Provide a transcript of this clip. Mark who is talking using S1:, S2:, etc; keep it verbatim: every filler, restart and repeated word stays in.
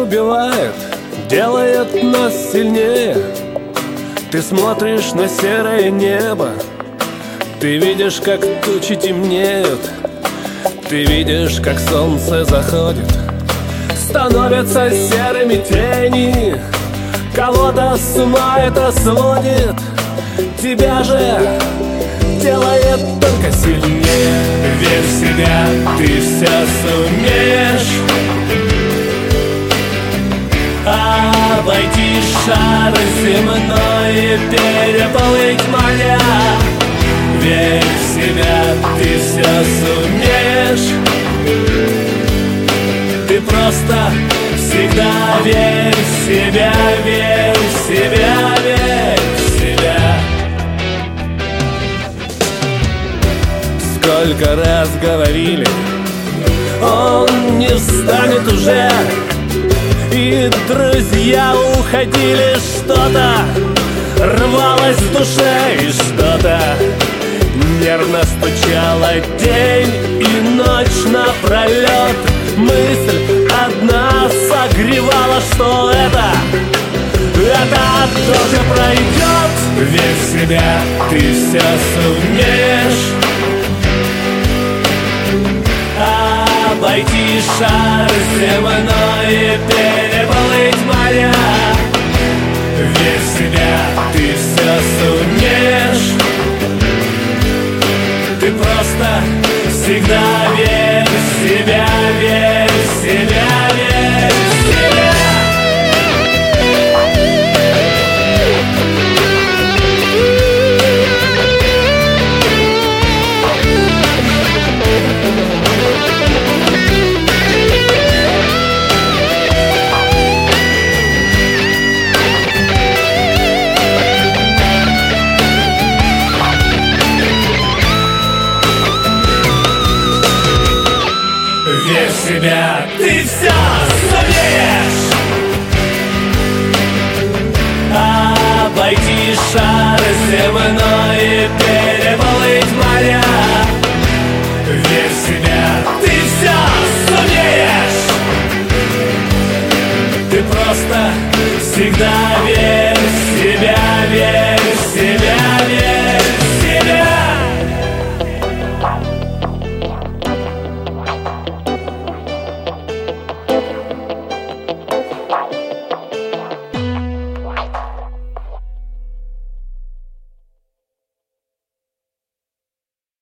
S1: убивает, делает нас сильнее. Ты смотришь на серое небо, ты видишь, как тучи темнеют, ты видишь, как солнце заходит, становятся серыми тени. Кого-то с ума это сводит, тебя же делает только сильнее. Верь в себя, ты все сумеешь обойти шар земной и переплыть моря. Верь в себя, ты все сумеешь. Ты просто всегда верь в себя, верь в себя, верь в себя. Сколько раз говорили, он не встанет уже, и друзья уходили, что-то рвалось в душе, и что-то нервно стучало день и ночь напролет. Мысль одна согревала, что это, это тоже пройдет. Верь в себя, ты все сумеешь обойти шар земной и переплыть моря. Верь в себя, ты все сумеешь. Ты просто всегда верь в себя, верь в себя, верь в себя. Верь в себя, ты все сумеешь обойти шар земной и переплыть моря. Верь в себя, ты все сумеешь. Ты просто всегда верь